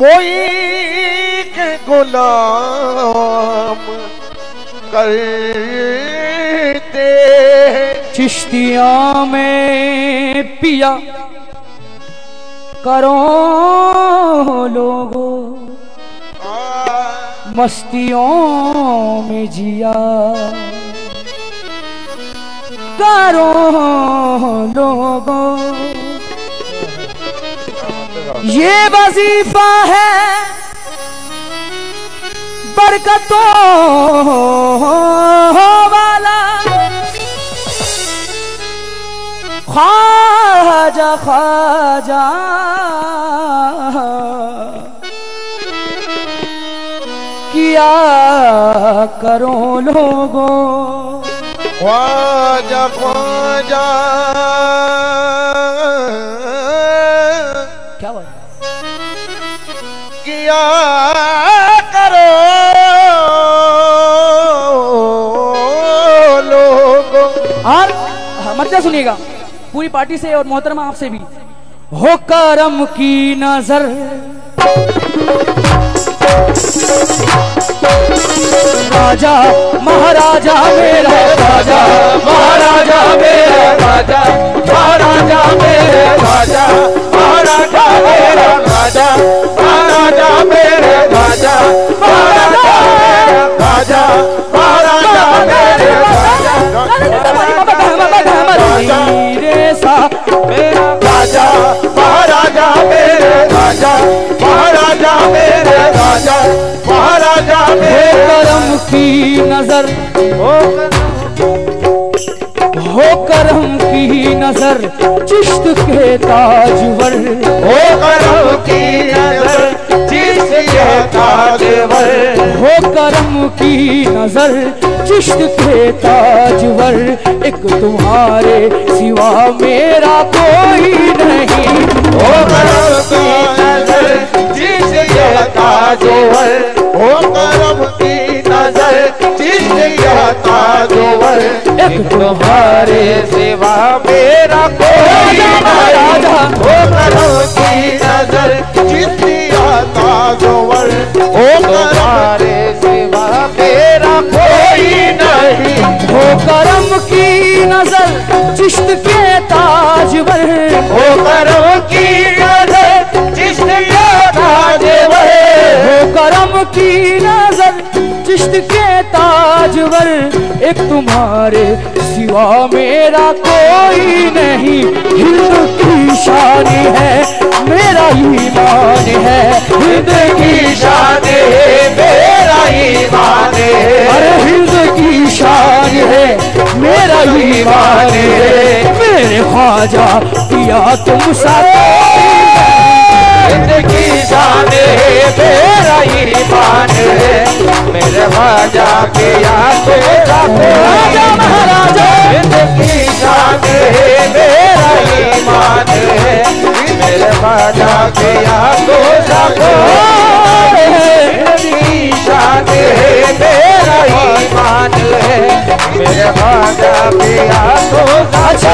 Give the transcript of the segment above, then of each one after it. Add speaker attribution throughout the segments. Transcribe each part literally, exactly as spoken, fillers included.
Speaker 1: कोई के गुलाम करते
Speaker 2: चिश्तिया में पिया करो लोगो मस्तियों में जिया करो लोगो। ये वजीफा है बरकतों वाला ख्वाजा ख्वाजा किया करो लोगों
Speaker 1: ख्वाजा ख्वाजा
Speaker 2: क्या बात
Speaker 1: किया करो लोगों।
Speaker 2: और मतलब सुनिएगा पूरी पार्टी से और मोहतरमा आपसे भी। हो करम की नजर राजा महाराजा मेरा राजा
Speaker 1: महाराजा मेरा राजा महाराजा मेरे राजा महाराजा मेरा राजा महाराजा मेरे राजा महाराजा राजा महाराजा मेरे राजा मेरा राजा महाराजा मेरे राजा महाराजा मेरे राजा महाराजा मेरे
Speaker 2: करम की नजर हो करम की नजर चिश्त के ताजवर
Speaker 1: हो करम की नजर चिश्त के ताजवर
Speaker 2: हो करम की नजर चिश्त के ताजवर एक तुम्हारे सिवा मेरा कोई नहीं।
Speaker 1: हो करम की नजर चिश्त के ताजवर हो करम की नजर चिश्त के ताजवर
Speaker 2: एक तुम्हारे
Speaker 1: सिवा मेरा कोई नहीं। हो करम की नजर चिश्त के ताजवर हो तुम्हारे सिवा मेरा कोई नहीं।
Speaker 2: हो करम की नजर चिश्त के ताजवर
Speaker 1: हो करम की नजर चिश्त के ताजवर
Speaker 2: हो करम की नजर चिश्त के ताजवर एक तुम्हारे सिवा मेरा कोई नहीं। हिंद की शान है मेरा ईमान है
Speaker 1: हिंद की शान है मेरा ईमान है
Speaker 2: अरे हिंद की शान है मेरा ईमान है मेरे ख्वाजा किया तुम साथ
Speaker 1: हिंद की शान है मेरा ईमान है मेरे ख्वाजा किया तुम साथ
Speaker 2: राजा महाराजा
Speaker 1: हिंद की शान है मेरा ईमान है मेरे ख्वाजा किया तुम साथ हिंद की शान है मेरा ईमान है मेरे ख्वाजा किया तुम साथ।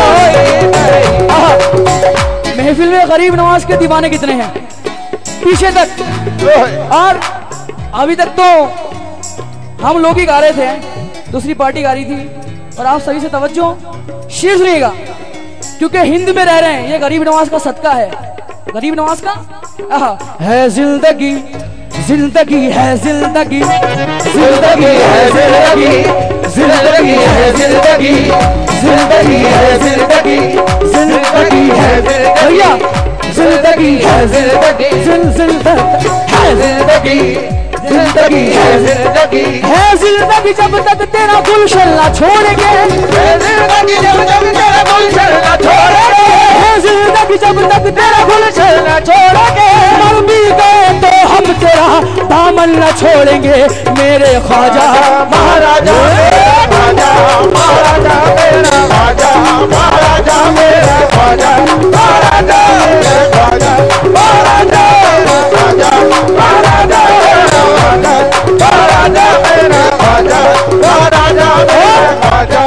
Speaker 2: महफिल में गरीब नवाज के दीवाने कितने हैं पीछे तक और अभी तक तो हम लोग ही गा रहे थे दूसरी पार्टी गा रही थी और आप सभी से तवज्जो शेर सुनिएगा क्योंकि हिंद में रह रहे हैं ये गरीब नवाज का सदका है गरीब नवाज का आहा। है जिंदगी जिंदगी है जिंदगी
Speaker 1: जिंदगी है जिंदगी जिंदगी है जिंदगी जिंदगी है जिंदगी जिंदगी है
Speaker 2: भैया जिंदगी है
Speaker 1: जिंदगी
Speaker 2: जिंदगी
Speaker 1: है जिंदगी जिंदगी है जिंदगी
Speaker 2: है जिंदगी जब तक तेरा गुलशन ना छोड़ेंगे
Speaker 1: जिंदगी जब तक तेरा गुलशन ना छोड़ेंगे
Speaker 2: है जिंदगी जब तक तेरा गुलशन ना छोड़ेंगे मर भी गए तो हम तेरा दामन न छोड़ेंगे मेरे ख्वाजा
Speaker 1: महाराजा मेरा ख्वाजा महाराजा मेरा ख्वाजा महाराजा मेरा ख्वाजा महाराजा मेरा ख्वाजा महाराजा मेरा ख्वाजा महाराजा मेरा ख्वाजा महाराजा मेरा ख्वाजा महाराजा मेरा ख्वाजा।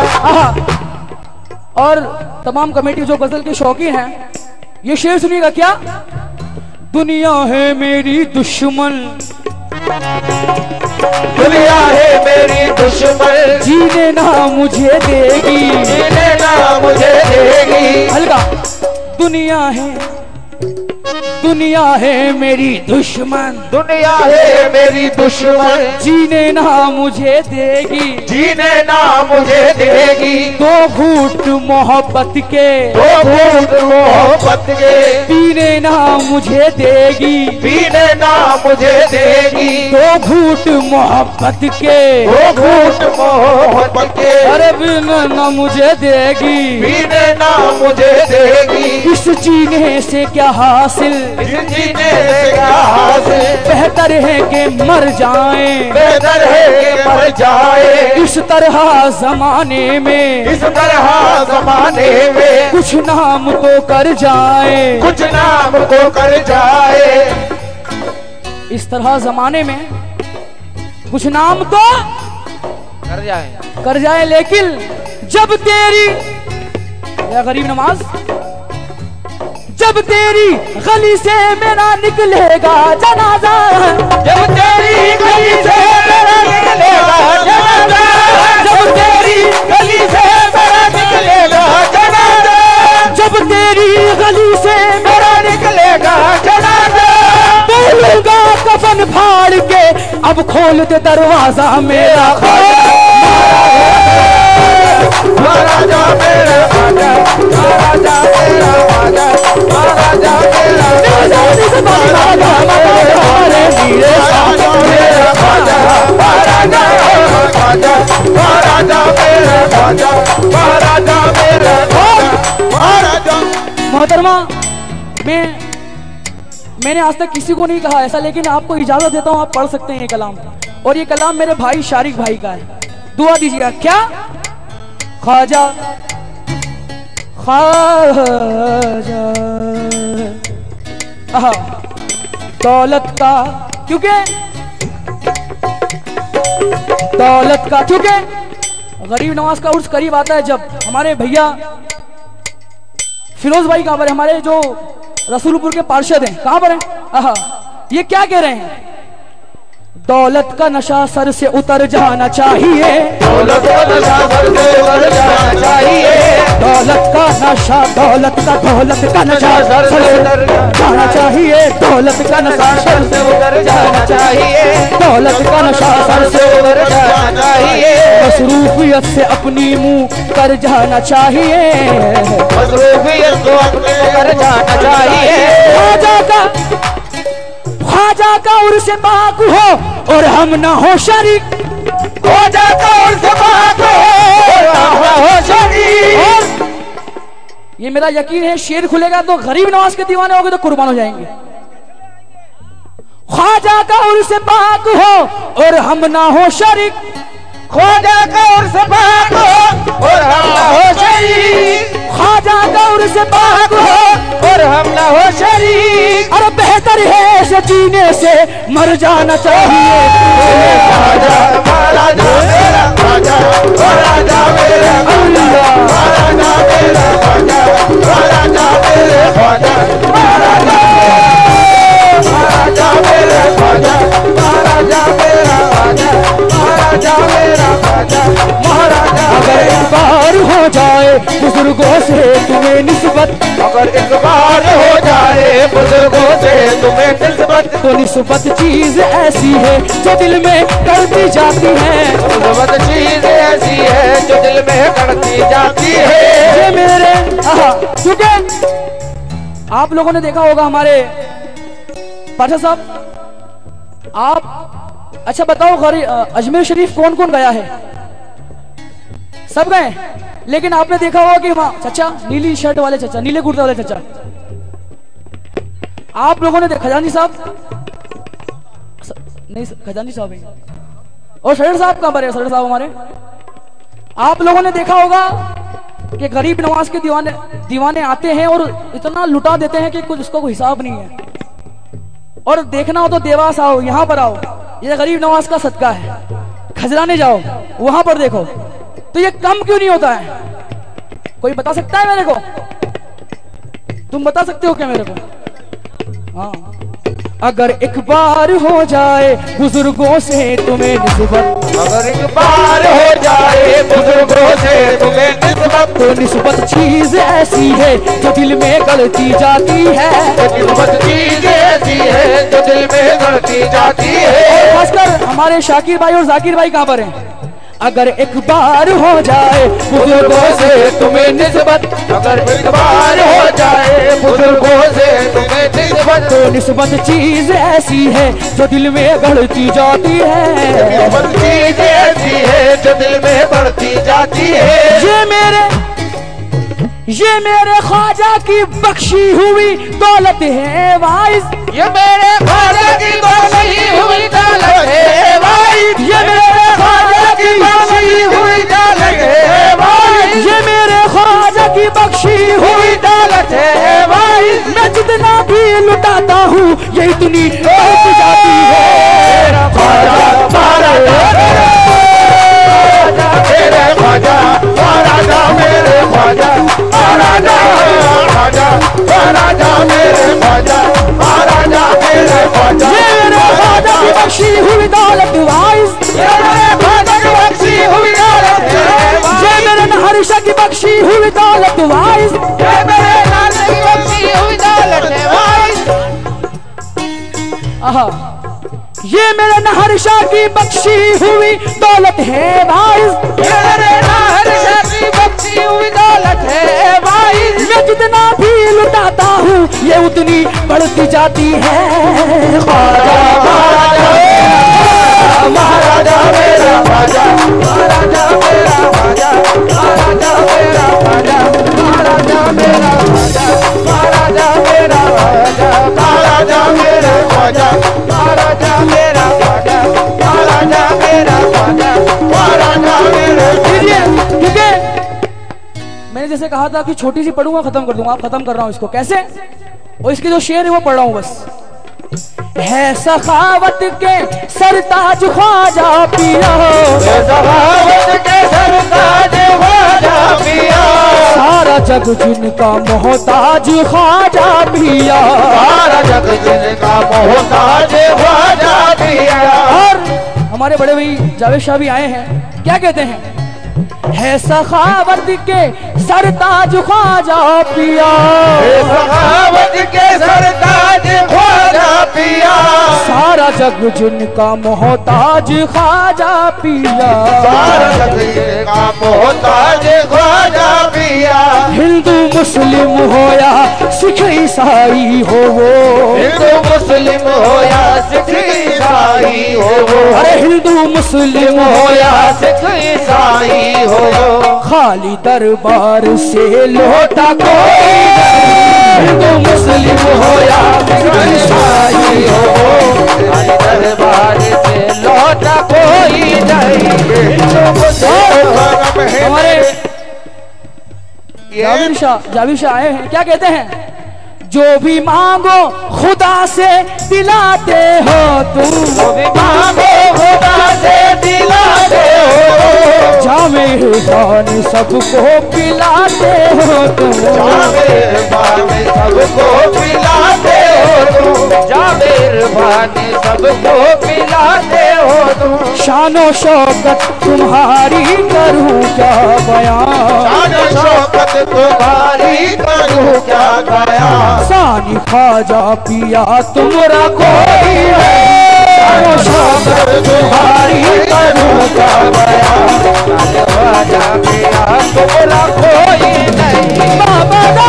Speaker 2: और तमाम कमेटी जो गजल के शौकीन हैं ये शेर सुनिएगा क्या दुनिया है मेरी दुश्मन,
Speaker 1: दुनिया है मेरी दुश्मन,
Speaker 2: जीने ना मुझे देगी,
Speaker 1: जीने ना मुझे देगी।
Speaker 2: हल्का। दुनिया है, दुनिया है मेरी दुश्मन,
Speaker 1: दुनिया है मेरी दुश्मन,
Speaker 2: जीने ना मुझे देगी,
Speaker 1: जीने ना मुझे देगी।
Speaker 2: दो घूंट मोहब्बत के,
Speaker 1: दो घूंट मोहब्बत के,
Speaker 2: पीने ना मुझे देगी,
Speaker 1: पीने ना मुझे देगी।
Speaker 2: दो घूंट मोहब्बत के,
Speaker 1: दो घूंट मोहब्बत के,
Speaker 2: अरे पीने ना मुझे देगी,
Speaker 1: पीने ना मुझे देगी।
Speaker 2: इस जीने से क्या हासिल,
Speaker 1: जीने से क्या हासिल,
Speaker 2: बेहतर है कि मर जाएं,
Speaker 1: बेहतर है कि मर जाए।
Speaker 2: इस तरह जमाने में,
Speaker 1: इस तरह जमाने में,
Speaker 2: कुछ नाम तो कर जाए,
Speaker 1: कुछ नाम को कर जाए।
Speaker 2: इस तरह जमाने में कुछ नाम तो
Speaker 1: कर जाए,
Speaker 2: कर जाए। लेकिन जब तेरी, या गरीब नवाज, जब तेरी गली से मेरा निकलेगा जनाजा,
Speaker 1: जब तेरी गली से मेरा निकलेगा जनाजा, जब तेरी गली से मेरा निकलेगा जनाजा,
Speaker 2: जब तेरी गली से
Speaker 1: मेरा निकलेगा जनाजा,
Speaker 2: बोलूंगा कफन फाड़ के, अब खोल दे दरवाजा मेरा,
Speaker 1: महाराजा मेरा राजा, महाराजा मेरा राजा, महाराजा मेरा राजा, महाराजा मेरा राजा, महाराजा मेरा राजा, महाराजा मेरा राजा।
Speaker 2: मोहतरमा, मैं मैंने आज तक किसी को नहीं कहा ऐसा, लेकिन आपको इजाजत देता हूँ, आप पढ़ सकते हैं ये कलाम। और ये कलाम मेरे भाई शारिक भाई का है, दुआ दीजिएगा। क्या? ख्वाजा ख्वाजा आहा, दौलत का, क्योंकि दौलत का, क्योंकि गरीब नवाज का उर्स करीब आता है। जब हमारे भैया फिरोज भाई कहां पर है, हमारे जो रसूलपुर के पार्षद हैं, कहां पर हैं? आहा, ये क्या कह रहे हैं? दौलत का नशा सर से उतर जाना चाहिए,
Speaker 1: दौलत का नशा सर से उतर जाना चाहिए,
Speaker 2: दौलत का नशा, दौलत का दौलत का नशा सर से उतर जाना चाहिए, दौलत का नशा सर से
Speaker 1: उतर जाना चाहिए,
Speaker 2: दौलत का नशा सर से
Speaker 1: उतर जाना चाहिए,
Speaker 2: मसरूफियत से अपनी मुंह कर जाना चाहिए,
Speaker 1: मसरूफियत को अपने कर जाना चाहिए।
Speaker 2: ख्वाजा का, ख्वाजा का उर्स पाक हो और हम ना हो शरीक,
Speaker 1: ख्वाजा का उर्स पाक हो और हम ना हो शरीक।
Speaker 2: और ये मेरा यकीन है, शेर खुलेगा तो गरीब नवाज के दीवाने होंगे तो कुर्बान हो जाएंगे। ख्वाजा का उर्स पाक हो और हम ना हो शरीक,
Speaker 1: ख्वाजा का उर्स पाक हो और हम ना हो शरीक,
Speaker 2: ख्वाजा का उर्स पाक हो
Speaker 1: और हम ना हो शरीक।
Speaker 2: और बेहतर है ऐसे जीने से मर जाना चाहिए।
Speaker 1: ख्वाजा महाराजा मेरा ख्वाजा, महाराजा मेरा ख्वाजा, महाराजा मेरा ख्वाजा, महाराजा मेरा ख्वाजा, महाराजा महाराजा मेरा ख्वाजा, महाराजा मेरा ख्वाजा, महाराजा मेरा ख्वाजा, महाराजा।
Speaker 2: अगर एक बार हो जाए बुजुर्गों से तुम्हें निस्बत,
Speaker 1: अगर एक बार हो जाए बुजुर्गों से तुम्हें निस्बत,
Speaker 2: तो निस्बत चीज ऐसी है जो दिल में करती जाती है,
Speaker 1: निस्बत चीज ऐसी है जो दिल में करती जाती है।
Speaker 2: ये मेरे आहा, क्योंकि आप लोगों ने देखा होगा हमारे पाठा साहब, आप अच्छा बताओ गरी अजमेर शरीफ कौन कौन गया है? सब गए, लेकिन आपने देखा होगा कि वहां चचा, नीली शर्ट वाले चचा, नीले कुर्ते वाले चचा, आप लोगों ने देखा, खजानी साहब नहीं, खजानी साहब है, और सड़र साहब कहां पर है? सड़र साहब हमारे, आप लोगों ने देखा होगा कि गरीब नवाज के दीवाने दीवाने आते हैं और इतना लुटा देते हैं कि कुछ उसका कोई हिसाब नहीं है। और देखना हो तो देवास आओ, यहां पर आओ, ये गरीब नवाज का सदका है। खजराने जाओ, वहां पर देखो, तो ये कम क्यों नहीं होता है? कोई बता सकता है मेरे को? तुम बता सकते हो क्या मेरे को? हाँ, अगर एक बार हो जाए बुजुर्गों से तुम्हें निस्बत,
Speaker 1: अगर एक बार हो जाए बुजुर्गों से तुम्हें निस्बत,
Speaker 2: तो निस्बत चीज ऐसी है जो दिल में गलती जाती है,
Speaker 1: निस्बत चीज ऐसी है जो दिल में गलती जाती है।
Speaker 2: खासकर हमारे शाकिर भाई और जाकिर भाई कहाँ पर हैं? अगर एक बार हो जाए बुजुर्गों से तुम्हें निस्बत,
Speaker 1: अगर एक बार हो जाए बुजुर्गों से तुम्हें निस्बत,
Speaker 2: तो निस्बत चीज ऐसी है जो दिल में गढ़ती जाती है,
Speaker 1: निस्बत चीज ऐसी है जो दिल में बढ़ती जाती है।
Speaker 2: ये मेरे ये मेरे ख्वाजा की बख्शी हुई दौलत है वाइज,
Speaker 1: ये मेरे ख्वाजा की बख्शी हुई दौलत है भाई, ये मेरे ख्वाजा की बख्शी हुई दौलत है भाई,
Speaker 2: ये मेरे ख्वाजा की बख्शी
Speaker 1: हुई दौलत है भाई।
Speaker 2: मैं जितना भी लुटाता हूँ ये इतनी बढ़ जाती है।
Speaker 1: ख्वाजा महाराजा मेरे ख्वाजा महाराजा मेरे ख्वाजा महाराजा ख्वाजा महाराजा मेरे ख्वाजा महाराजा मेरे ख्वाजा,
Speaker 2: ये मेरे ख्वाजा की बख्शी हुई दौलत वाइज,
Speaker 1: ये मेरे ख्वाजा की बख्शी हुई दौलत है भाई,
Speaker 2: ये मेरे नहरिशा की बख्शी हुई दौलत वाइज,
Speaker 1: ये मेरे ख्वाजा की बख्शी हुई दौलत है भाई।
Speaker 2: आहा, ये मेरे नहरिशा की बख्शी हुई दौलत है वाइज,
Speaker 1: ये मेरे नहरिशा की बख्शी हुई दौलत है भाई,
Speaker 2: मैं जितना भी लुटाता हूँ ये उतनी बढ़ती जाती है। ख्वाजा
Speaker 1: महाराजा मेरा ख्वाजा महाराजा मेरा ख्वाजा महाराजा मेरा ख्वाजा महाराजा मेरा ख्वाजा महाराजा मेरा ख्वाजा महाराजा मेरा ख्वाजा महाराजा मेरा ख्वाजा महाराजा मेरा ख्वाजा महाराजा मेरा।
Speaker 2: ठीक है, मैंने जैसे कहा था कि छोटी सी पढ़ूंगा खत्म कर दूंगा, आप खत्म कर रहा हूँ इसको कैसे, और इसके जो शेर है वो पढ़ रहा हूँ बस। है सखावत के सरताज ख्वाजा पिया,
Speaker 1: सखावत के सरताज ख्वाजा पिया,
Speaker 2: सारा जग जिनका मोहताज ख्वाजा पिया,
Speaker 1: सारा जग जिनका मोहताज ख्वाजा पिया।
Speaker 2: और हमारे बड़े भाई जावेद शाह भी आए हैं, क्या कहते हैं? है सखावत के सरताज ख्वाजा पिया,
Speaker 1: सखावत के सरताज ख्वाजा पिया,
Speaker 2: सारा जग जिनका मोहताज ख्वाजा पिया,
Speaker 1: सारा जग जिनका मोहताज ख्वाजा पिया।
Speaker 2: हिंदू मुस्लिम हो या सिख ईसाई हो वो,
Speaker 1: हिंदू मुस्लिम हो या सिख ईसाई हो वो,
Speaker 2: अरे हिंदू मुस्लिम हो या
Speaker 1: सिख ईसाई हो,
Speaker 2: खाली दरबार से लौटा कोई, हिंदू मुस्लिम हो या सिख ईसाई हो,
Speaker 1: खाली दरबार से लौटा कोई नहीं। हिंदू मुस्लिम
Speaker 2: हमारे जावेद शाह जावेद शाह आए हैं, क्या कहते हैं? जो भी मांगो खुदा से दिलाते हो तुम,
Speaker 1: जो भी मांगो खुदा से दिलाते हो,
Speaker 2: जामे खान सबको पिलाते हो तुम,
Speaker 1: जावेर भाने सबको पिलाते हो तुम, जावेर भाने सबको पिलाते हो तुम।
Speaker 2: शानो शौकत तुम्हारी करूं क्या बयान,
Speaker 1: शानो शौकत तुम्हारी करूं क्या बयान,
Speaker 2: सानी ख्वाजा पिया तुमरा कोई है, शानो शौकत तुम्हारी करूं क्या बयान,
Speaker 1: ख्वाजा पिया तुमरा कोई नहीं।
Speaker 2: बाबा दा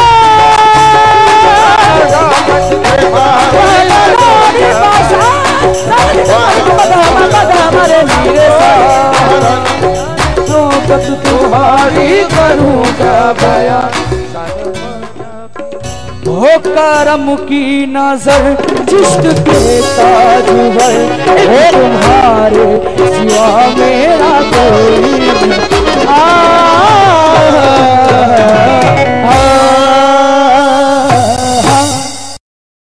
Speaker 2: तुम्हारी करूं क्या बयान, हो करम की नजर जिश्क के ताज पर,